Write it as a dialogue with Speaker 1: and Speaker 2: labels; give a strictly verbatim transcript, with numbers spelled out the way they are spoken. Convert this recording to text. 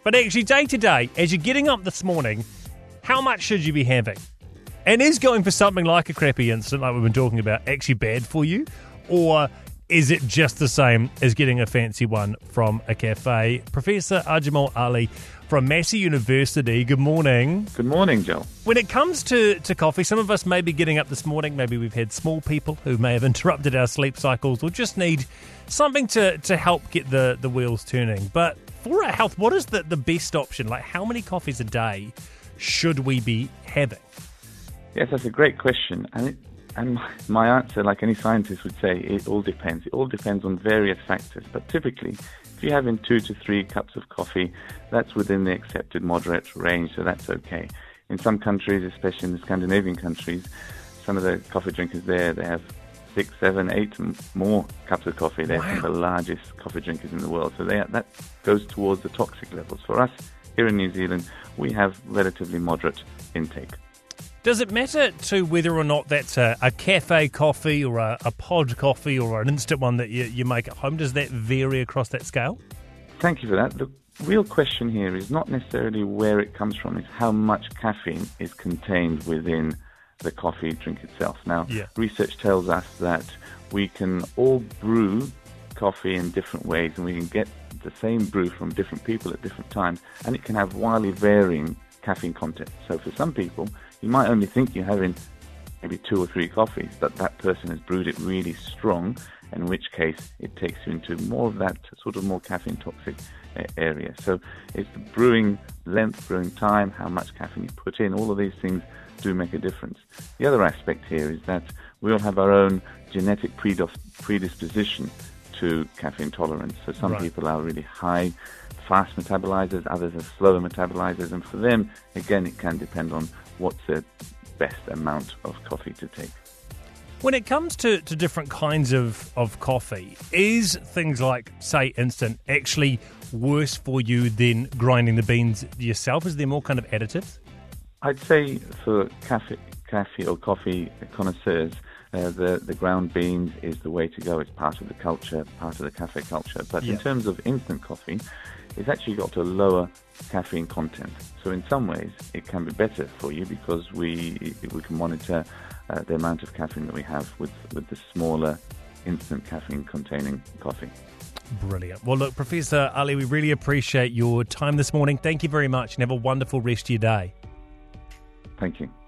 Speaker 1: But actually, day to day, as you're getting up this morning, how much should you be having? And is going for something like a crappy instant, like we've been talking about, actually bad for you? Or is it just the same as getting a fancy one from a cafe? Professor Ajmal Ali from Massey University, good morning.
Speaker 2: Good morning, Joel.
Speaker 1: When it comes to, to coffee, some of us may be getting up this morning, maybe we've had small people who may have interrupted our sleep cycles or just need something to, to help get the, the wheels turning. But for our health, what is the, the best option? Like, how many coffees a day should we be having?
Speaker 2: Yes, that's a great question. And it, and my answer, like any scientist would say, it all depends. It all depends on various factors. But typically, if you're having two to three cups of coffee, that's within the accepted moderate range, so that's okay. In some countries, especially in the Scandinavian countries, some of the coffee drinkers there, they have six, seven, eight and more cups of coffee. They're
Speaker 1: Wow.
Speaker 2: some of the largest coffee drinkers in the world. So they, that goes towards the toxic levels. For us, here in New Zealand, we have relatively moderate intake.
Speaker 1: Does it matter to whether or not that's a, a cafe coffee or a, a pod coffee or an instant one that you, you make at home? Does that vary across that scale?
Speaker 2: Thank you for that. The real question here is not necessarily where it comes from, it's how much caffeine is contained within the coffee drink itself. Now,
Speaker 1: Yeah.
Speaker 2: research tells us that we can all brew coffee in different ways and we can get the same brew from different people at different times, and it can have wildly varying caffeine content. So for some people, you might only think you're having maybe two or three coffees, but that person has brewed it really strong, in which case it takes you into more of that sort of more caffeine toxic uh, area. So it's the brewing length, brewing time, how much caffeine you put in, all of these things do make a difference. The other aspect here is that we all have our own genetic predis- predisposition to caffeine tolerance. So some
Speaker 1: Right.
Speaker 2: people are really high, fast metabolizers, others are slower metabolizers, and for them, again, it can depend on what's the best amount of coffee to take.
Speaker 1: When it comes to, to different kinds of, of coffee, is things like, say, instant, actually worse for you than grinding the beans yourself? Is there more kind of additives?
Speaker 2: I'd say for cafe, cafe or coffee connoisseurs, uh, the, the ground beans is the way to go. It's part of the culture, part of the cafe culture. But
Speaker 1: Yeah.
Speaker 2: in terms of instant coffee, it's actually got a lower caffeine content. So in some ways, it can be better for you because we we can monitor uh, the amount of caffeine that we have with, with the smaller instant caffeine containing coffee.
Speaker 1: Brilliant. Well, look, Professor Ali, we really appreciate your time this morning. Thank you very much and have a wonderful rest of your day.
Speaker 2: Thank you.